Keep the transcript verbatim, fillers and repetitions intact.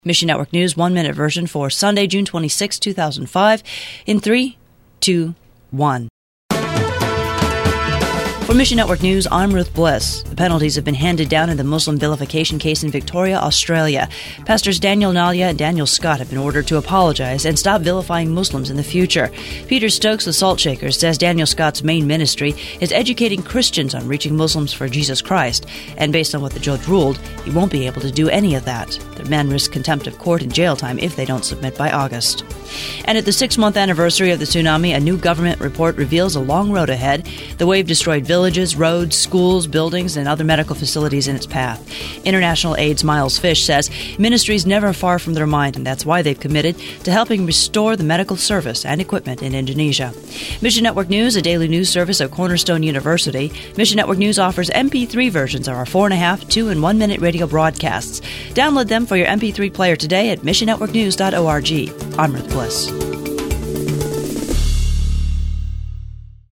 Mission Network News one-minute version for Sunday, June twenty-sixth, two thousand five, in three, two, one. For Mission Network News, I'm Ruth Bliss. The penalties have been handed down in the Muslim vilification case in Victoria, Australia. Pastors Daniel Nalya and Daniel Scott have been ordered to apologize and stop vilifying Muslims in the future. Peter Stokes, the Salt Shakers, says Daniel Scott's main ministry is educating Christians on reaching Muslims for Jesus Christ, and based on what the judge ruled, he won't be able to do any of that. The men risk contempt of court and jail time if they don't submit by August. And at the six-month anniversary of the tsunami, a new government report reveals a long road ahead. The wave destroyed villages, roads, schools, buildings, and other medical facilities in its path. International Aid's Miles Fish says ministry's never far from their mind, and that's why they've committed to helping restore the medical service and equipment in Indonesia. Mission Network News, a daily news service of Cornerstone University. Mission Network News offers M P three versions of our four and a half, two, and one minute radio broadcasts. Download them for your M P three player today at mission network news dot org. I'm Ruth Bliss.